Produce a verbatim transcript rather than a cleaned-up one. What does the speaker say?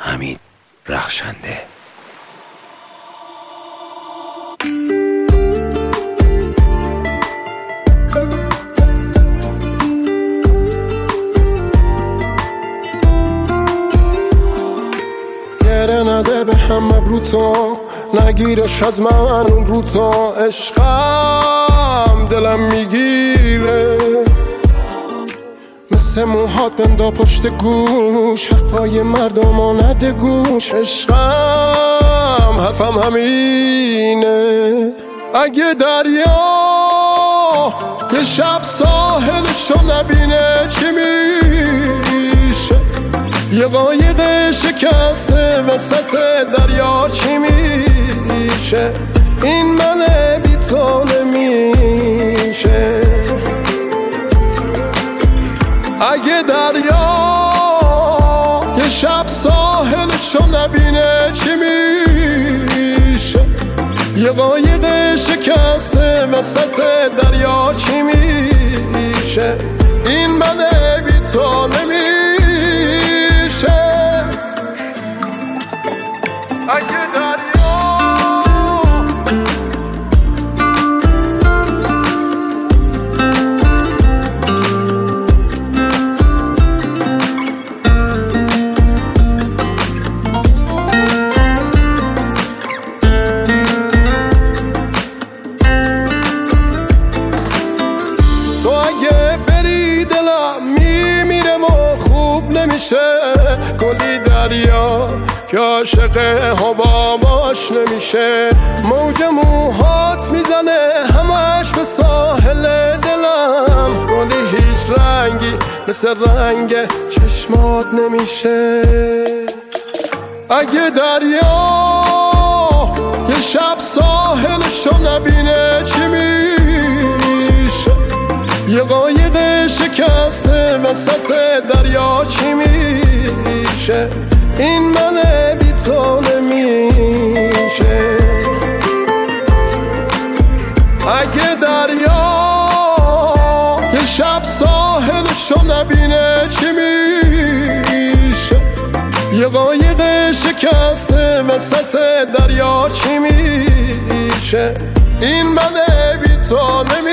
حمید رخشنده. گره نده به هم ابرو تو، نگیرش از من اون رو تو. عشقم دلم میگیره مثل موهات بندا پشت گوش، حرفای مردم نده گوش. عشقم حرفم همینه، اگه دریا یه شب ساحلشو نبینه چی میشه؟ یه قایق شکسته وسط دریا چی میشه؟ این منه بی تو نمیشه. اگه دریا یه شب ساحلشو نبینه چی میشه؟ یه قایق شکسته وسط دریا چی میشه؟ این منه بی تو نمیشه. اگه دریا تو اگه بری دلم میمیره و خوب نمیشه. گلی دریا که عاشق حباباش نمیشه. موج موهات میزنه همش به ساحل دلم. گلی هیچ رنگی مثل رنگ چشمات نمیشه. اگه دریا یه شب ساحلشو نبینه چی میشه؟ یه قایق شکسته وسط دریا چی میشه؟ این منه بی تو نمیشه. اگه دریا یه شب ساحلشو نبینه چی میشه؟ یه قایق شکسته وسط دریا چی میشه؟ این منه بی تو نمیشه.